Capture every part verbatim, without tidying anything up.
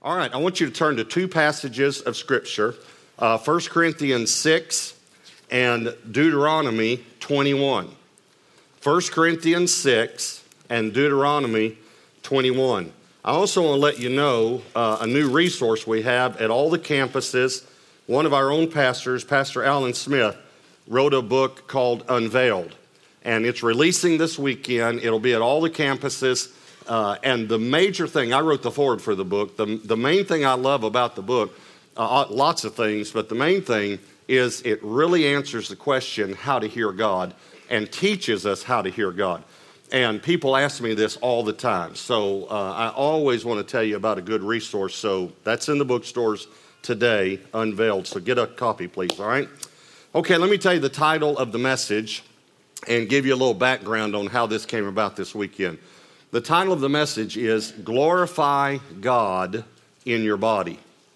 All right, I want you to turn to two passages of Scripture, uh, First Corinthians six and Deuteronomy twenty-one. First Corinthians six and Deuteronomy twenty-one. I also want to let you know uh, a new resource we have at all the campuses. One of our own pastors, Pastor Alan Smith, wrote a book called Unveiled, and it's releasing this weekend. It'll be at all the campuses. Uh, and the major thing, I wrote the foreword for the book, the, the main thing I love about the book, uh, lots of things, but the main thing is it really answers the question how to hear God and teaches us how to hear God. And people ask me this all the time, so uh, I always want to tell you about a good resource. So that's in the bookstores today, Unveiled. So get a copy, please, all right? Okay, let me tell you the title of the message and give you a little background on how this came about this weekend. The title of the message is Glorify God in Your Body.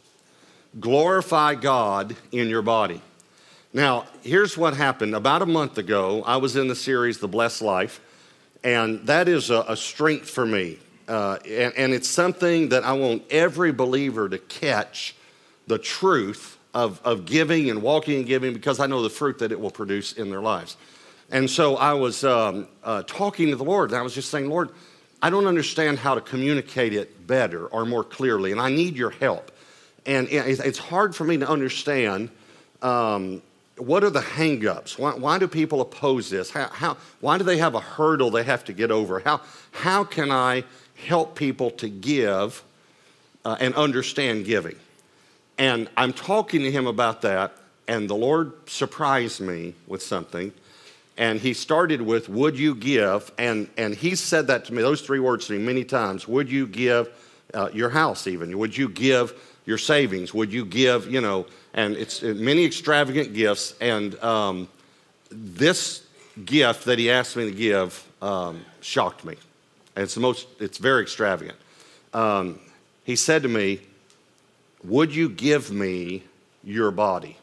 Glorify God in Your Body. Now, here's what happened. About a month ago, I was in the series, The Blessed Life, and that is a, a strength for me. Uh, and, and it's something that I want every believer to catch the truth of, of giving and walking in giving, because I know the fruit that it will produce in their lives. And so I was um, uh, talking to the Lord, and I was just saying, Lord, I don't understand how to communicate it better or more clearly, and I need your help. And it's hard for me to understand um, what are the hang-ups? Why, why do people oppose this? How, how, why do they have a hurdle they have to get over? How, how can I help people to give uh, and understand giving? And I'm talking to him about that, and the Lord surprised me with something. And he started with, would you give? And and he said that to me, those three words to me many times. Would you give uh, your house even? Would you give your savings? Would you give, you know, and it's many extravagant gifts. And um, this gift that he asked me to give um, shocked me. And it's the most, it's very extravagant. Um, he said to me, would you give me your body?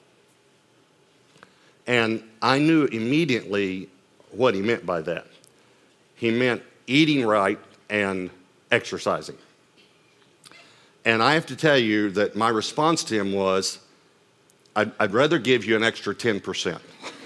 And I knew immediately what he meant by that. He meant eating right and exercising. And I have to tell you that my response to him was, I'd, I'd rather give you an extra ten percent.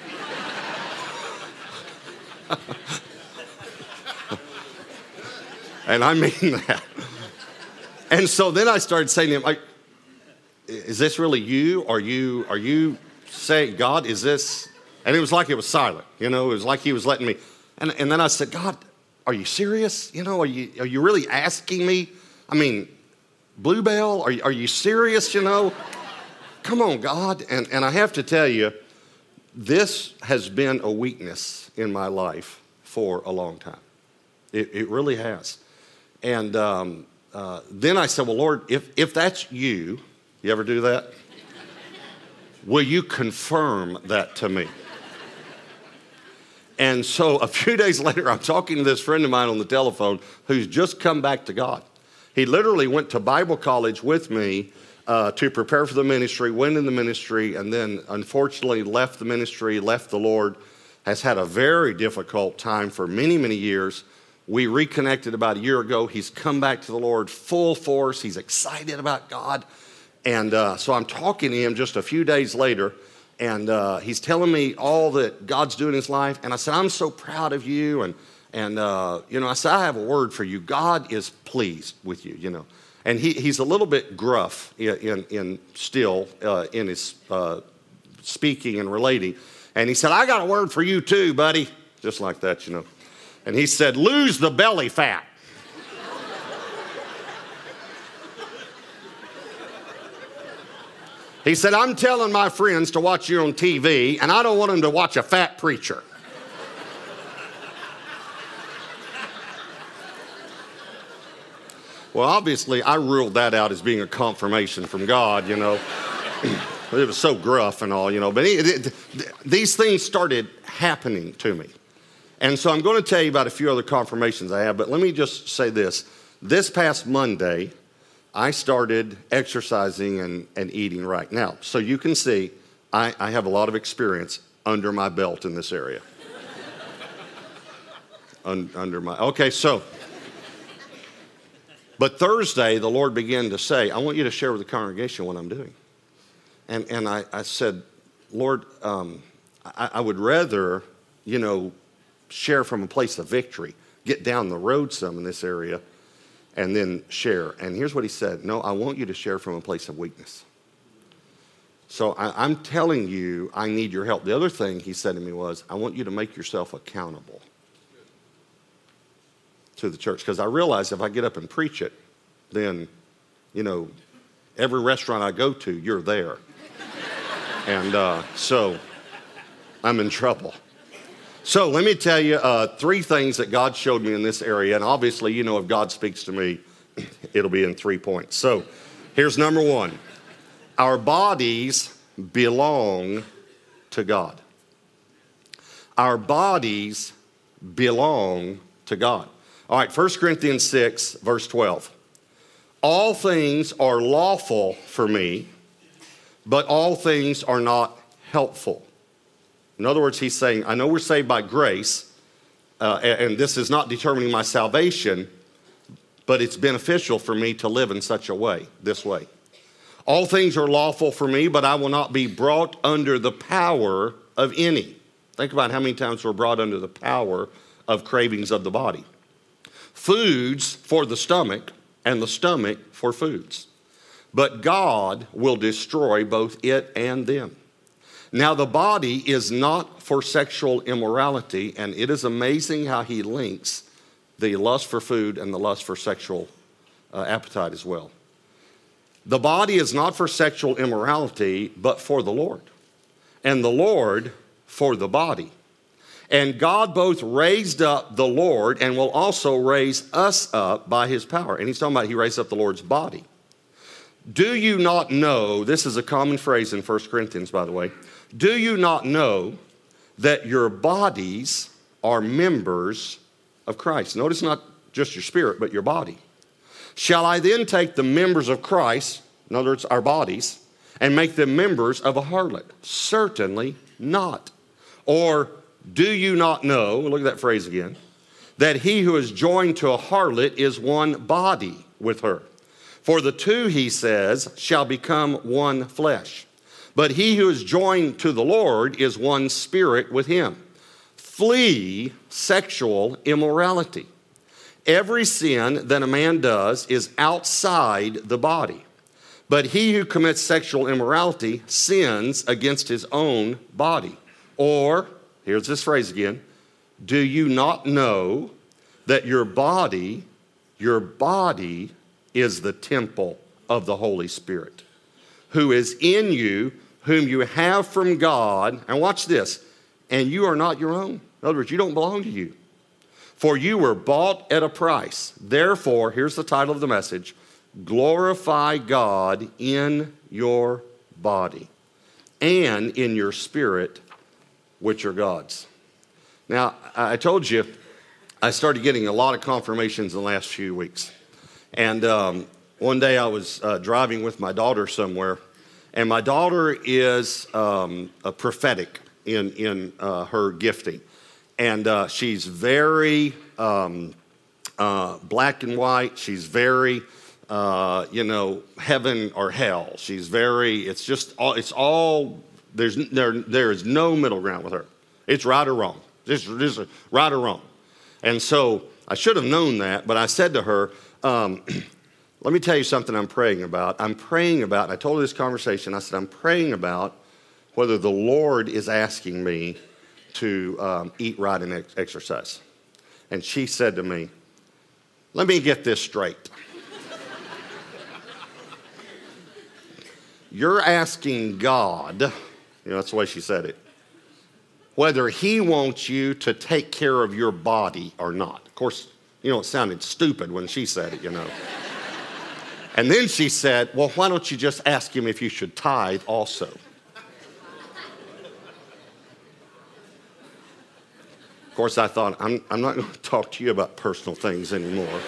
And I mean that. And so then I started saying to him, like, is this really you? Are you, are you... say, God, is this? And it was like it was silent, you know, it was like he was letting me. And, and then I said, God, are you serious? You know, are you are you really asking me? I mean, Bluebell, are you, are you serious, you know? Come on, God. And, and I have to tell you, this has been a weakness in my life for a long time. It, it really has. And um, uh, then I said, well, Lord, if if that's you, you ever do that? Will you confirm that to me? And so a few days later, I'm talking to this friend of mine on the telephone who's just come back to God. He literally went to Bible college with me uh, to prepare for the ministry, went in the ministry, and then unfortunately left the ministry, left the Lord, has had a very difficult time for many, many years. We reconnected about a year ago. He's come back to the Lord full force. He's excited about God. And uh, so I'm talking to him just a few days later, and uh, he's telling me all that God's doing in his life. And I said, I'm so proud of you. And, and uh, you know, I said, I have a word for you. God is pleased with you, you know. And he, he's a little bit gruff in, in, in still uh, in his uh, speaking and relating. And he said, I got a word for you too, buddy. Just like that, you know. And he said, lose the belly fat. He said, I'm telling my friends to watch you on T V, and I don't want them to watch a fat preacher. Well, obviously, I ruled that out as being a confirmation from God, you know. It was so gruff and all, you know. But it, it, these things started happening to me. And so I'm going to tell you about a few other confirmations I have, but let me just say this. This past Monday, I started exercising and, and eating right. Now, so you can see, I, I have a lot of experience under my belt in this area. Un, under my, okay, so But Thursday, the Lord began to say, I want you to share with the congregation what I'm doing. And and I, I said, Lord, um, I, I would rather, you know, share from a place of victory, get down the road some in this area, and then share. And here's what he said. No, I want you to share from a place of weakness. So I, I'm telling you, I need your help. The other thing he said to me was, I want you to make yourself accountable to the church. Because I realize if I get up and preach it, then, you know, every restaurant I go to, you're there. And uh, so I'm in trouble. So let me tell you uh, three things that God showed me in this area. And obviously, you know, if God speaks to me, it'll be in three points. So here's number one. Our bodies belong to God. Our bodies belong to God. All right, First Corinthians six, verse twelve. All things are lawful for me, but all things are not helpful. In other words, he's saying, I know we're saved by grace, uh, and, and this is not determining my salvation, but it's beneficial for me to live in such a way, this way. All things are lawful for me, but I will not be brought under the power of any. Think about how many times we're brought under the power of cravings of the body. Foods for the stomach, and the stomach for foods. But God will destroy both it and them. Now the body is not for sexual immorality, and it is amazing how he links the lust for food and the lust for sexual uh, appetite as well. The body is not for sexual immorality, but for the Lord, and the Lord for the body. And God both raised up the Lord and will also raise us up by his power. And he's talking about he raised up the Lord's body. Do you not know, this is a common phrase in First Corinthians, by the way, do you not know that your bodies are members of Christ? Notice not just your spirit, but your body. Shall I then take the members of Christ, in other words, our bodies, and make them members of a harlot? Certainly not. Or do you not know, look at that phrase again, that he who is joined to a harlot is one body with her? For the two, he says, shall become one flesh. But he who is joined to the Lord is one spirit with him. Flee sexual immorality. Every sin that a man does is outside the body. But he who commits sexual immorality sins against his own body. Or, here's this phrase again, do you not know that your body, your body is the temple of the Holy Spirit, who is in you, whom you have from God, and watch this, and you are not your own. In other words, you don't belong to you. For you were bought at a price. Therefore, here's the title of the message, glorify God in your body and in your spirit, which are God's. Now, I told you, I started getting a lot of confirmations in the last few weeks. And um, one day I was uh, driving with my daughter somewhere, and my daughter is um, a prophetic in, in uh, her gifting. And uh, she's very um, uh, black and white. She's very, uh, you know, heaven or hell. She's very, it's just, all, it's all, there's there, there is no middle ground with her. It's right or wrong. This is right or wrong. And so I should have known that, but I said to her, um, let me tell you something I'm praying about. I'm praying about, and I told her this conversation, I said, I'm praying about whether the Lord is asking me to um, eat right and ex- exercise. And she said to me, let me get this straight. You're asking God, you know, that's the way she said it, whether he wants you to take care of your body or not. Of course, you know, it sounded stupid when she said it, you know. And then she said, well, why don't you just ask him if you should tithe also? Of course, I thought, I'm, I'm not going to talk to you about personal things anymore.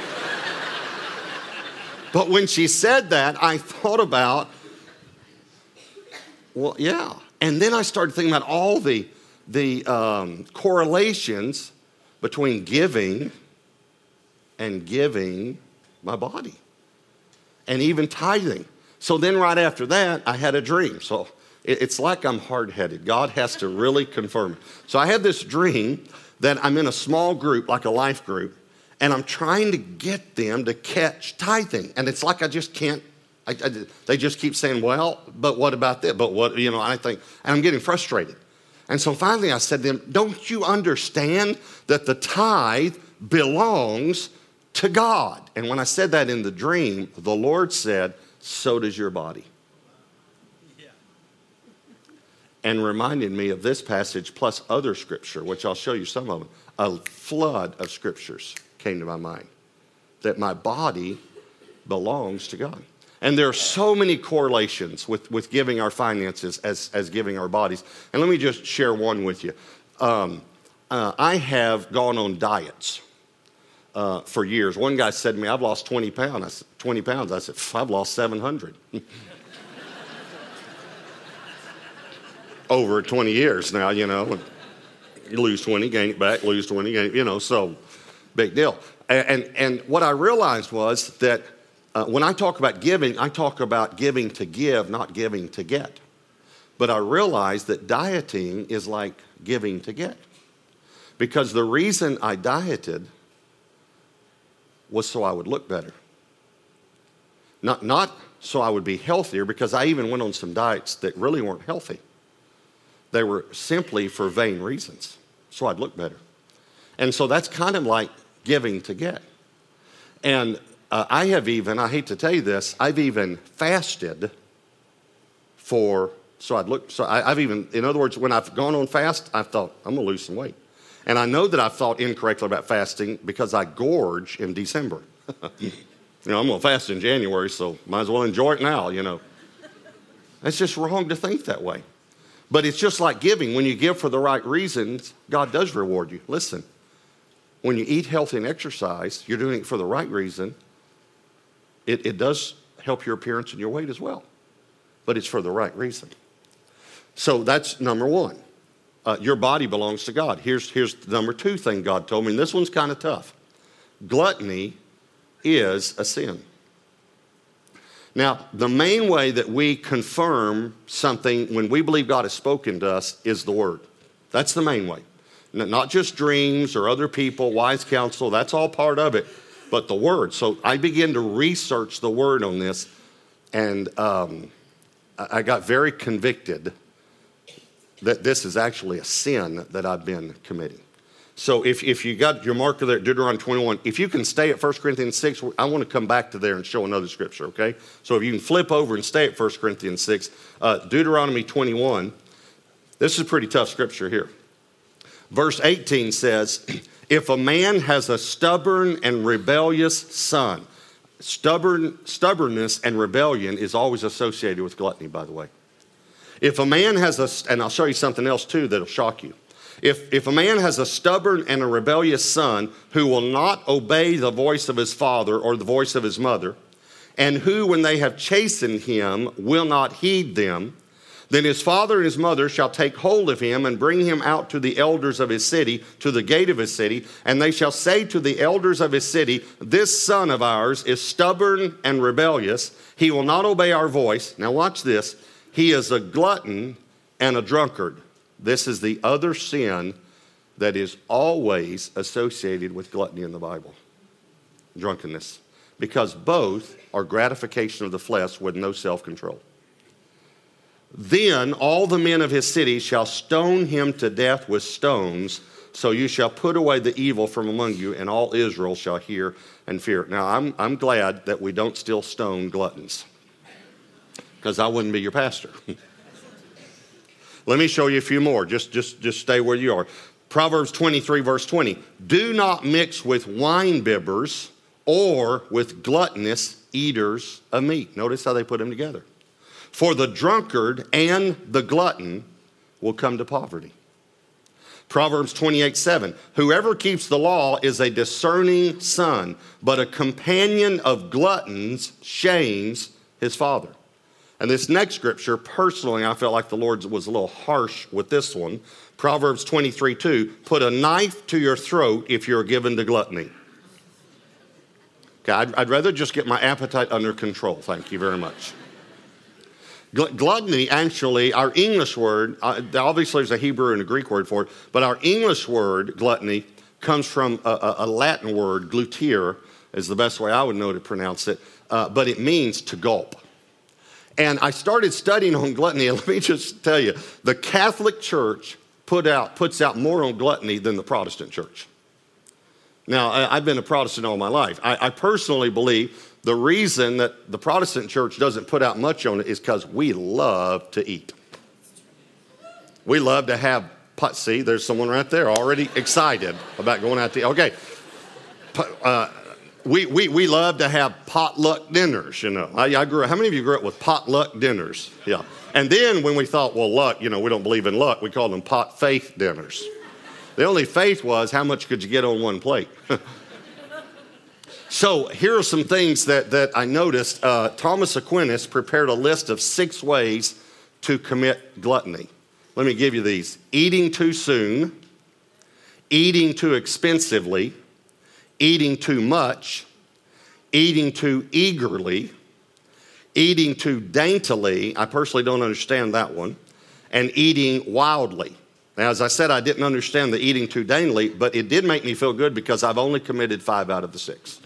But when she said that, I thought about, well, yeah. And then I started thinking about all the, the um, correlations between giving and giving my body. and even tithing. So then right after that, I had a dream. So it's like I'm hard-headed. God has to really confirm it. So I had this dream that I'm in a small group, like a life group, and I'm trying to get them to catch tithing. And it's like I just can't, I, I, they just keep saying, well, but what about that? But what, you know, I think, and I'm getting frustrated. And so finally I said to them, don't you understand that the tithe belongs to God? And when I said that in the dream, the Lord said, so does your body. Yeah. And reminded me of this passage plus other scripture, which I'll show you some of them. A flood of scriptures came to my mind that my body belongs to God. And there are so many correlations with, with giving our finances as, as giving our bodies. And let me just share one with you. Um, uh, I have gone on diets uh, for years. One guy said to me, I've lost twenty pounds. I said, twenty pounds? I said, I've lost seven hundred. Over twenty years now, you know. You lose twenty, gain it back, lose twenty, gain it, you know, so big deal. And, and, and what I realized was that Uh, when I talk about giving, I talk about giving to give, not giving to get. But I realize that dieting is like giving to get. Because the reason I dieted was so I would look better. Not, not so I would be healthier, because I even went on some diets that really weren't healthy. They were simply for vain reasons, so I'd look better. And so that's kind of like giving to get. And Uh, I have even, I hate to tell you this, I've even fasted for, so I'd look, so I, I've even, in other words, when I've gone on fast, I've thought, I'm going to lose some weight. And I know that I've thought incorrectly about fasting because I gorge in December. You know, I'm going to fast in January, so might as well enjoy it now, you know. It's just wrong to think that way. But it's just like giving. When you give for the right reasons, God does reward you. Listen, when you eat healthy and exercise, you're doing it for the right reason. It, it does help your appearance and your weight as well, but it's for the right reason. So that's number one. Uh, your body belongs to God. Here's, here's the number two thing God told me, and this one's kind of tough. Gluttony is a sin. Now, the main way that we confirm something when we believe God has spoken to us is the Word. That's the main way. Not just dreams or other people, wise counsel, that's all part of it. But the Word. So I began to research the Word on this, and um, I got very convicted that this is actually a sin that I've been committing. So if, if you got your marker there at Deuteronomy twenty-one, if you can stay at First Corinthians six, I want to come back to there and show another scripture, okay? So if you can flip over and stay at First Corinthians six, uh, Deuteronomy twenty-one, this is a pretty tough scripture here. Verse eighteen says, if a man has a stubborn and rebellious son, stubborn, stubbornness and rebellion is always associated with gluttony, by the way. If a man has a, and I'll show you something else too that'll shock you. If, if a man has a stubborn and a rebellious son who will not obey the voice of his father or the voice of his mother, and who, when they have chastened him, will not heed them, then his father and his mother shall take hold of him and bring him out to the elders of his city, to the gate of his city, and they shall say to the elders of his city, this son of ours is stubborn and rebellious. He will not obey our voice. Now watch this. He is a glutton and a drunkard. This is the other sin that is always associated with gluttony in the Bible. Drunkenness. Because both are gratification of the flesh with no self-control. Then all the men of his city shall stone him to death with stones, so you shall put away the evil from among you, and all Israel shall hear and fear. Now, I'm, I'm glad that we don't still stone gluttons, because I wouldn't be your pastor. Let me show you a few more. Just, just, just stay where you are. Proverbs twenty-three, verse twenty. Do not mix with wine bibbers or with gluttonous eaters of meat. Notice how they put them together. For the drunkard and the glutton will come to poverty. Proverbs twenty-eight, seven. Whoever keeps the law is a discerning son, but a companion of gluttons shames his father. And this next scripture, personally, I felt like the Lord was a little harsh with this one. Proverbs twenty-three, two. Put a knife to your throat if you're given to gluttony. Okay, I'd, I'd rather just get my appetite under control. Thank you very much. Gl- gluttony, actually, our English word, uh, obviously there's a Hebrew and a Greek word for it, but our English word, gluttony, comes from a, a, a Latin word, glutere, is the best way I would know to pronounce it, uh, but it means to gulp. And I started studying on gluttony, and let me just tell you, the Catholic Church put out, puts out more on gluttony than the Protestant Church. Now, I, I've been a Protestant all my life. I, I personally believe the reason that the Protestant Church doesn't put out much on it is because we love to eat. We love to have, pot. See, there's someone right there already excited about going out to eat. Okay. Uh, We, we we love to have potluck dinners, you know. I, I grew up, how many of you grew up with potluck dinners? Yeah. And then when we thought, well, luck, you know, we don't believe in luck, we called them pot faith dinners. The only faith was how much could you get on one plate? So here are some things that, that I noticed. Uh, Thomas Aquinas prepared a list of six ways to commit gluttony. Let me give you these. Eating too soon, eating too expensively, eating too much, eating too eagerly, eating too daintily, I personally don't understand that one, and eating wildly. Now, as I said, I didn't understand the eating too daintily, but it did make me feel good because I've only committed five out of the six.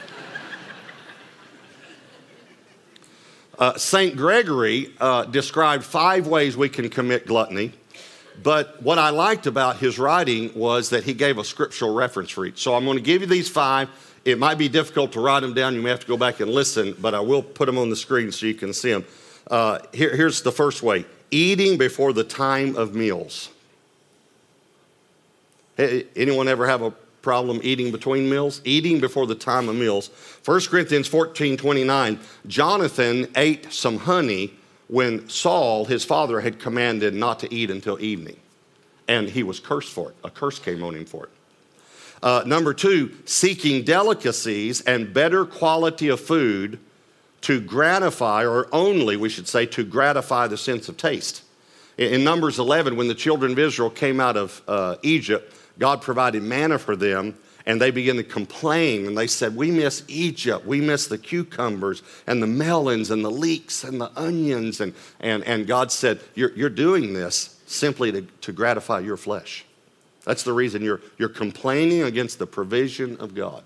uh, Saint Gregory uh, described five ways we can commit gluttony. But what I liked about his writing was that he gave a scriptural reference for each. So I'm going to give you these five. It might be difficult to write them down. You may have to go back and listen, but I will put them on the screen so you can see them. Uh, here, here's the first way. Eating before the time of meals. Hey, anyone ever have a problem eating between meals? Eating before the time of meals. First Corinthians fourteen twenty-nine, Jonathan ate some honey when Saul, his father, had commanded not to eat until evening. And he was cursed for it. A curse came on him for it. Uh, number two, seeking delicacies and better quality of food to gratify, or only, we should say, to gratify the sense of taste. In, in Numbers eleven, when the children of Israel came out of uh, Egypt, God provided manna for them, and they began to complain, and they said, we miss Egypt, we miss the cucumbers, and the melons, and the leeks, and the onions, and, and, and God said, you're, you're doing this simply to, to gratify your flesh. That's the reason you're, you're complaining against the provision of God.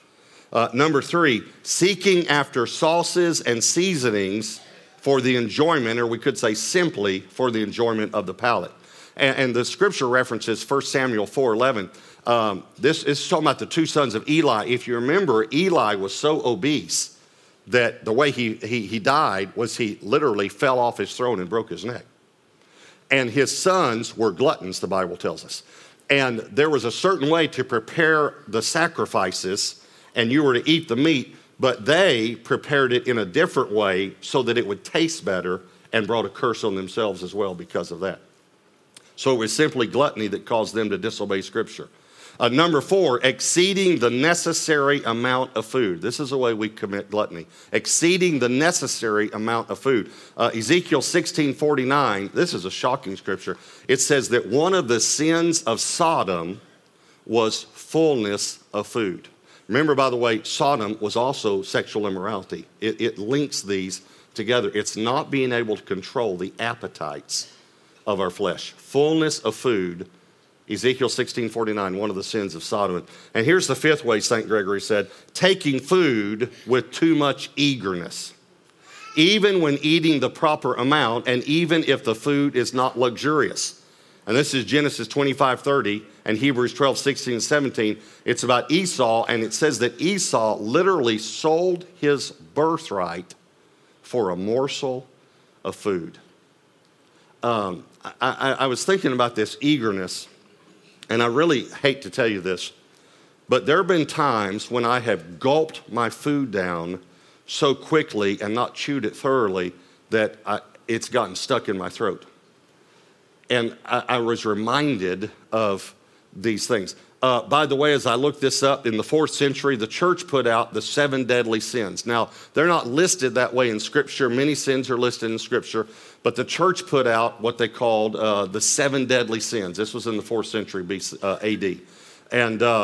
Uh, number three, seeking after sauces and seasonings for the enjoyment, or we could say simply for the enjoyment of the palate. And, and the scripture references First Samuel four eleven. Um, this is talking about the two sons of Eli. If you remember, Eli was so obese that the way he, he, he died was he literally fell off his throne and broke his neck. And his sons were gluttons, the Bible tells us. And there was a certain way to prepare the sacrifices, and you were to eat the meat, but they prepared it in a different way so that it would taste better and brought a curse on themselves as well because of that. So it was simply gluttony that caused them to disobey Scripture. Uh, number four, exceeding the necessary amount of food. This is the way we commit gluttony. Exceeding the necessary amount of food. Uh, Ezekiel sixteen forty-nine, this is a shocking scripture. It says that one of the sins of Sodom was fullness of food. Remember, by the way, Sodom was also sexual immorality. It, it links these together. It's not being able to control the appetites of our flesh. Fullness of food. Ezekiel sixteen forty-nine, one of the sins of Sodom. And here's the fifth way Saint Gregory said, taking food with too much eagerness. Even when eating the proper amount, and even if the food is not luxurious. And this is Genesis twenty-five thirty and Hebrews twelve sixteen and seventeen. It's about Esau, and it says that Esau literally sold his birthright for a morsel of food. Um, I, I, I was thinking about this eagerness. And I really hate to tell you this, but there have been times when I have gulped my food down so quickly and not chewed it thoroughly that I, it's gotten stuck in my throat. And I, I was reminded of these things. Uh, by the way, as I looked this up, in the fourth century, the church put out the seven deadly sins. Now, they're not listed that way in Scripture. Many sins are listed in Scripture. But the church put out what they called uh, the seven deadly sins. This was in the fourth century B C, uh, A D. And um,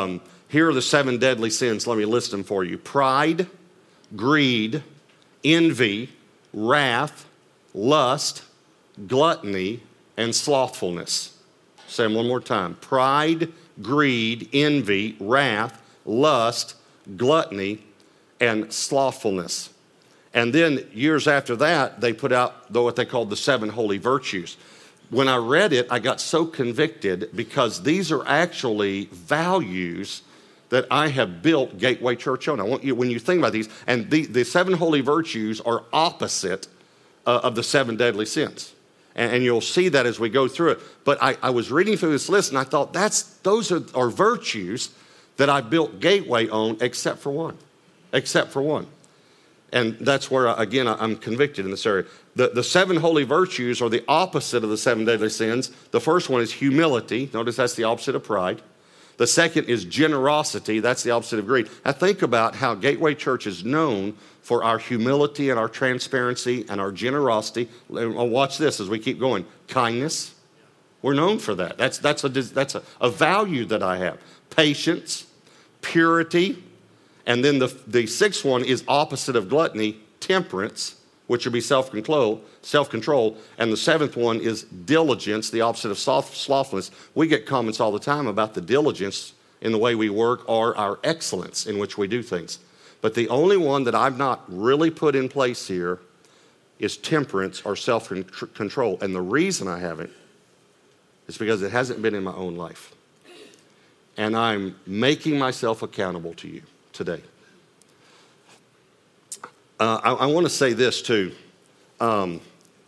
Here are the seven deadly sins. Let me list them for you. Pride, greed, envy, wrath, lust, gluttony, and slothfulness. Say them one more time. Pride, greed, envy, wrath, lust, gluttony, and slothfulness. And then years after that, they put out what they called the seven holy virtues. When I read it, I got so convicted because these are actually values that I have built Gateway Church on. I want you, when you think about these, and the, the seven holy virtues are opposite uh, of the seven deadly sins. And, and you'll see that as we go through it. But I, I was reading through this list and I thought, that's those are, are virtues that I built Gateway on, except for one. Except for one. And that's where, again, I'm convicted in this area. The, the seven holy virtues are the opposite of the seven deadly sins. The first one is humility. Notice that's the opposite of pride. The second is generosity. That's the opposite of greed. Now think about how Gateway Church is known for our humility and our transparency and our generosity. Watch this as we keep going. Kindness. We're known for that. That's, that's, a, that's a, a value that I have. Patience, purity, and then the, the sixth one is opposite of gluttony, temperance, which would be self-control, self-control. And the seventh one is diligence, the opposite of sloth, slothfulness. We get comments all the time about the diligence in the way we work or our excellence in which we do things. But the only one that I've not really put in place here is temperance or self-control. And the reason I haven't is because it hasn't been in my own life. And I'm making myself accountable to you today. Uh, I, I want to say this too. Um,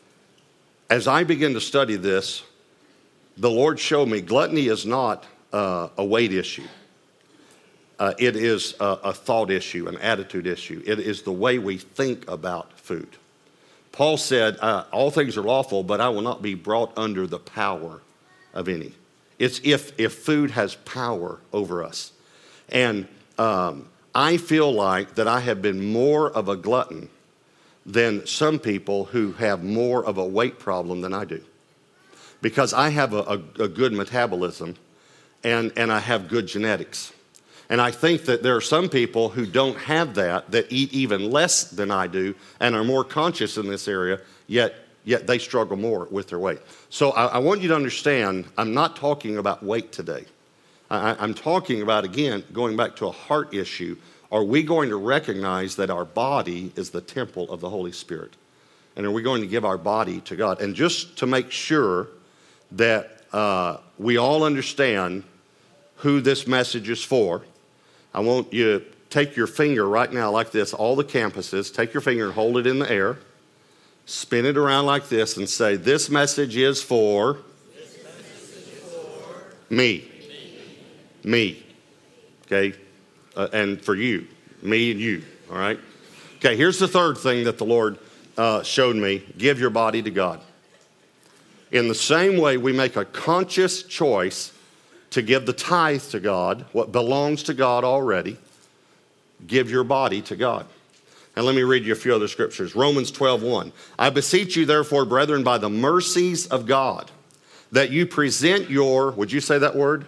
as I begin to study this, the Lord showed me gluttony is not uh, a weight issue. Uh, it is a, a thought issue, an attitude issue. It is the way we think about food. Paul said, uh, all things are lawful, but I will not be brought under the power of any. It's if, if food has power over us. And um, I feel like that I have been more of a glutton than some people who have more of a weight problem than I do. Because I have a, a, a good metabolism and, and I have good genetics. And I think that there are some people who don't have that, that eat even less than I do and are more conscious in this area, yet, yet they struggle more with their weight. So I, I want you to understand, I'm not talking about weight today. I, I'm talking about, again, going back to a heart issue. Are we going to recognize that our body is the temple of the Holy Spirit? And are we going to give our body to God? And just to make sure that uh, we all understand who this message is for, I want you to take your finger right now like this, all the campuses, take your finger and hold it in the air, spin it around like this and say, this message is for, this message is for me. me. Me. Okay? Uh, and for you. Me and you. All right? Okay, here's the third thing that the Lord uh, showed me. Give your body to God. In the same way, we make a conscious choice to give the tithe to God, what belongs to God already. Give your body to God. And let me read you a few other scriptures. Romans twelve one. I beseech you, therefore, brethren, by the mercies of God, that you present your, would you say that word?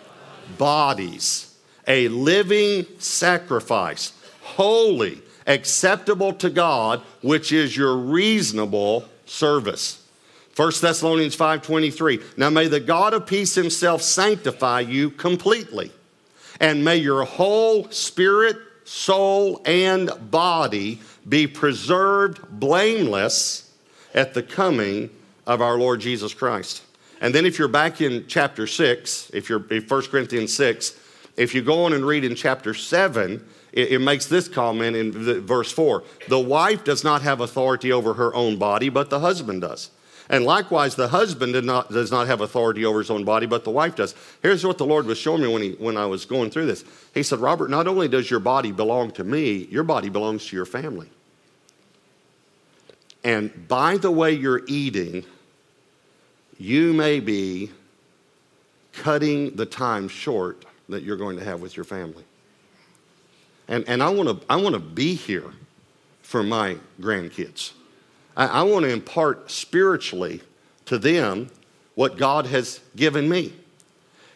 Bodies, a living sacrifice, holy, acceptable to God, which is your reasonable service. First Thessalonians five twenty-three. Now may the God of peace himself sanctify you completely, and may your whole spirit, soul, and body be preserved blameless at the coming of our Lord Jesus Christ. And then if you're back in chapter six, if you're in First Corinthians six, if you go on and read in chapter seven, it, it makes this comment in the, verse four. The wife does not have authority over her own body, but the husband does. And likewise, the husband did not, does not have authority over his own body, but the wife does. Here's what the Lord was showing me when, he, when I was going through this. He said, Robert, not only does your body belong to me, your body belongs to your family. And by the way you're eating, you may be cutting the time short that you're going to have with your family. And, and I want to I want to be here for my grandkids. I, I want to impart spiritually to them what God has given me.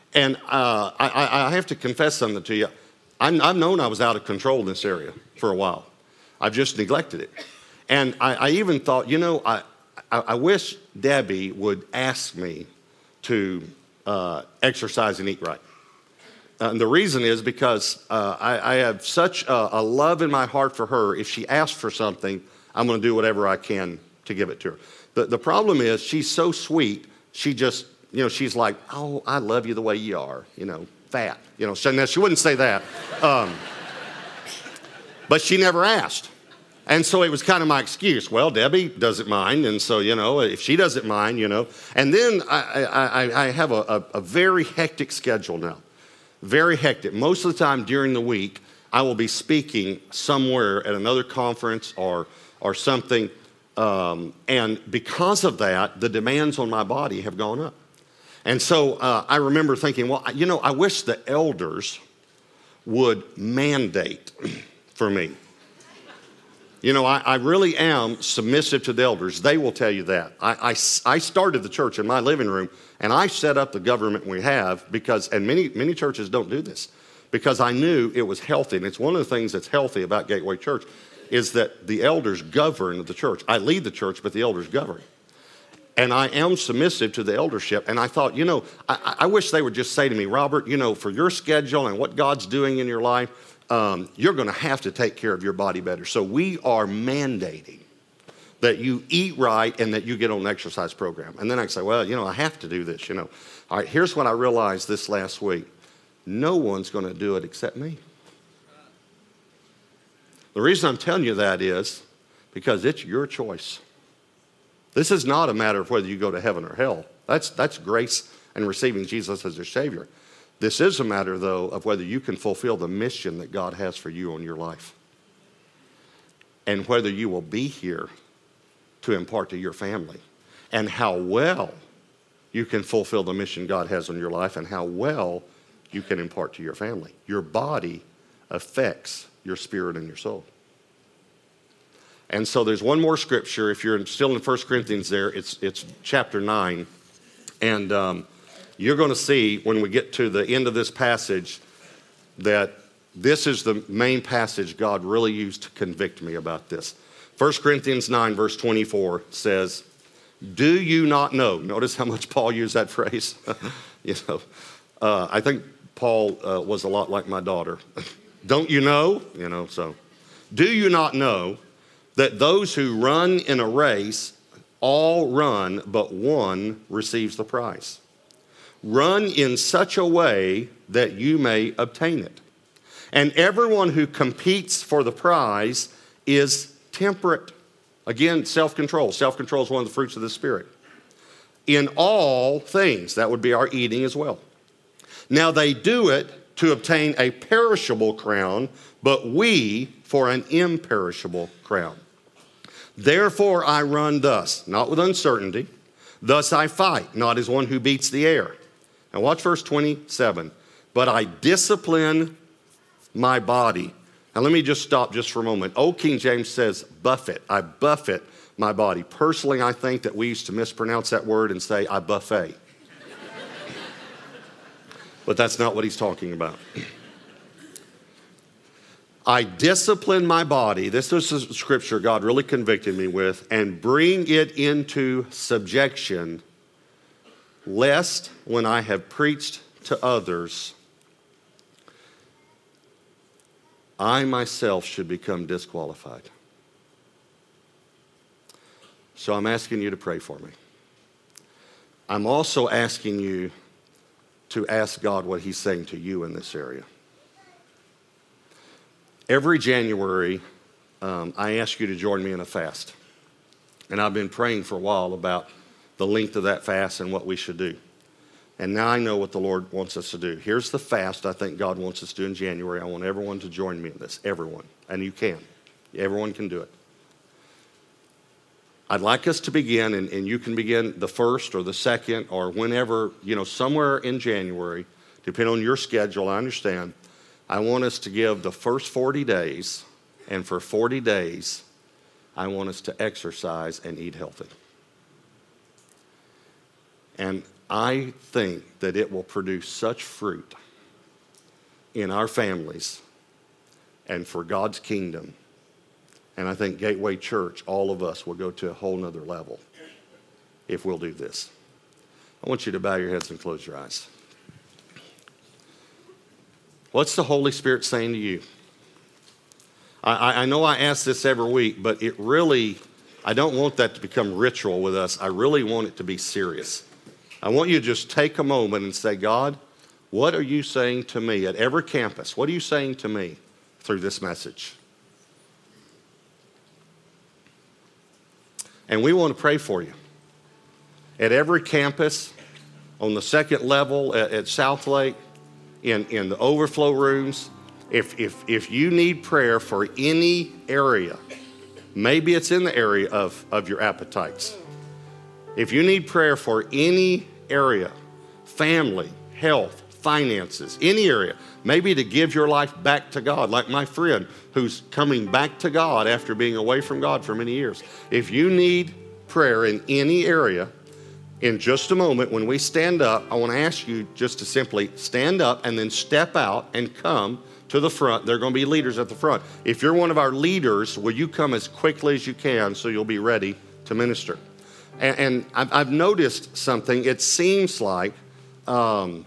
And uh, I, I have to confess something to you. I'm, I've known I was out of control in this area for a while. I've just neglected it. And I, I even thought, you know, I, I, I wish Debbie would ask me to uh, exercise and eat right. Uh, and the reason is because uh, I, I have such a, a love in my heart for her. If she asks for something, I'm going to do whatever I can to give it to her. The, the problem is she's so sweet, she just, you know, she's like, oh, I love you the way you are, you know, fat. You know, so, now she wouldn't say that. Um, but she never asked. And so it was kind of my excuse. Well, Debbie doesn't mind, and so, you know, if she doesn't mind, you know. And then I, I, I have a, a, a very hectic schedule now. Very hectic. Most of the time during the week, I will be speaking somewhere at another conference or or something. Um, and because of that, the demands on my body have gone up. And so uh, I remember thinking, well, you know, I wish the elders would mandate for me. You know, I, I really am submissive to the elders. They will tell you that. I, I, I started the church in my living room, and I set up the government we have because, and many, many churches don't do this, because I knew it was healthy. And it's one of the things that's healthy about Gateway Church is that the elders govern the church. I lead the church, but the elders govern. And I am submissive to the eldership. And I thought, you know, I, I wish they would just say to me, Robert, you know, for your schedule and what God's doing in your life, Um, you're going to have to take care of your body better. So we are mandating that you eat right and that you get on an exercise program. And then I say, well, you know, I have to do this, you know. All right, here's what I realized this last week. No one's going to do it except me. The reason I'm telling you that is because it's your choice. This is not a matter of whether you go to heaven or hell. That's, that's grace and receiving Jesus as your Savior. This is a matter, though, of whether you can fulfill the mission that God has for you on your life. And whether you will be here to impart to your family. And how well you can fulfill the mission God has on your life and how well you can impart to your family. Your body affects your spirit and your soul. And so there's one more scripture. If you're still in First Corinthians there, it's, it's chapter nine. And Um, You're going to see when we get to the end of this passage that this is the main passage God really used to convict me about this. First Corinthians nine verse twenty-four says, do you not know? Notice how much Paul used that phrase. you know, uh, I think Paul uh, was a lot like my daughter. Don't you know? You know, so. Do you not know that those who run in a race all run, but one receives the prize? Run in such a way that you may obtain it. And everyone who competes for the prize is temperate. Again, self-control. Self-control is one of the fruits of the Spirit. In all things, that would be our eating as well. Now they do it to obtain a perishable crown, but we for an imperishable crown. Therefore I run thus, not with uncertainty. Thus I fight, not as one who beats the air. Now watch verse twenty-seven. But I discipline my body. Now let me just stop just for a moment. Old King James says buffet. I buffet my body. Personally, I think that we used to mispronounce that word and say I buffet. But that's not what he's talking about. I discipline my body. This is a scripture God really convicted me with. And bring it into subjection, lest when I have preached to others, I myself should become disqualified. So I'm asking you to pray for me. I'm also asking you to ask God what he's saying to you in this area. Every January, um, I ask you to join me in a fast. And I've been praying for a while about the length of that fast and what we should do. And now I know what the Lord wants us to do. Here's the fast I think God wants us to do in January. I want everyone to join me in this. Everyone. And you can. Everyone can do it. I'd like us to begin, and, and you can begin the first or the second or whenever, you know, somewhere in January, depending on your schedule, I understand. I want us to give the first forty days, and for forty days, I want us to exercise and eat healthy. And I think that it will produce such fruit in our families and for God's kingdom. And I think Gateway Church, all of us, will go to a whole nother level if we'll do this. I want you to bow your heads and close your eyes. What's the Holy Spirit saying to you? I, I know I ask this every week, but it really, I don't want that to become ritual with us. I really want it to be serious. I want you to just take a moment and say, God, what are you saying to me at every campus? What are you saying to me through this message? And we want to pray for you. At every campus, on the second level at, at South Lake, in, in the overflow rooms, if, if, if you need prayer for any area, maybe it's in the area of, of your appetites. If you need prayer for any area, family, health, finances, any area, maybe to give your life back to God, like my friend who's coming back to God after being away from God for many years. If you need prayer in any area, in just a moment when we stand up, I want to ask you just to simply stand up and then step out and come to the front. There are going to be leaders at the front. If you're one of our leaders, will you come as quickly as you can so you'll be ready to minister? And, and I've, I've noticed something. It seems like um,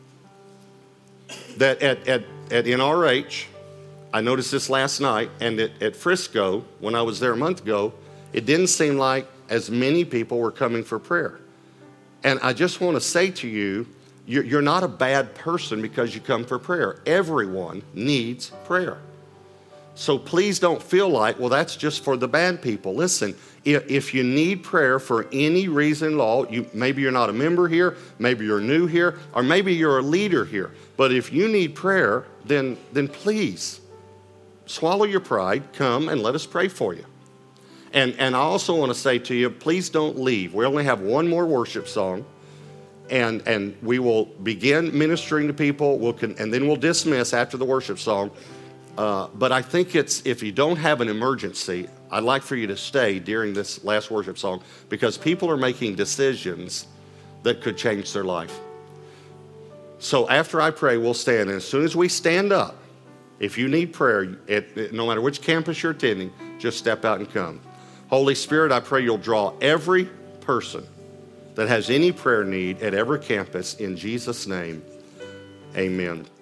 that at, at, at N R H, I noticed this last night, and at, at Frisco, when I was there a month ago, it didn't seem like as many people were coming for prayer. And I just want to say to you, you're, you're not a bad person because you come for prayer. Everyone needs prayer. So please don't feel like, well, that's just for the bad people. Listen, if, if you need prayer for any reason at all, you, maybe you're not a member here, maybe you're new here, or maybe you're a leader here. But if you need prayer, then, then please swallow your pride, come and let us pray for you. And, and I also want to say to you, please don't leave. We only have one more worship song, and, and we will begin ministering to people, we'll con- and then we'll dismiss after the worship song. Uh, but I think it's, if you don't have an emergency, I'd like for you to stay during this last worship song, because people are making decisions that could change their life. So after I pray, we'll stand. And as soon as we stand up, if you need prayer, it, it, no matter which campus you're attending, just step out and come. Holy Spirit, I pray you'll draw every person that has any prayer need at every campus in Jesus' name. Amen.